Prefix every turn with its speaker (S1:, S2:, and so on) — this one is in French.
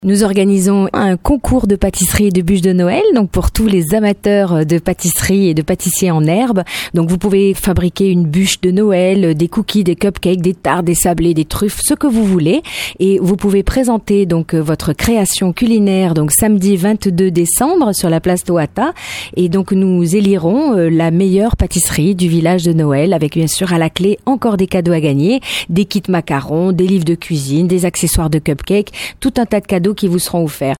S1: Nous organisons un concours de pâtisserie et de bûches de Noël, donc pour tous les amateurs de pâtisserie et de pâtissiers en herbe. Donc vous pouvez fabriquer une bûche de Noël, des cookies, des cupcakes, des tartes, des sablés, des truffes, ce que vous voulez. Et vous pouvez présenter donc votre création culinaire donc samedi 22 décembre sur la place Toata. Et donc nous élirons la meilleure pâtisserie du village de Noël, avec bien sûr à la clé encore des cadeaux à gagner, des kits macarons, des livres de cuisine, des accessoires de cupcakes, tout un tas de cadeaux qui vous seront offerts.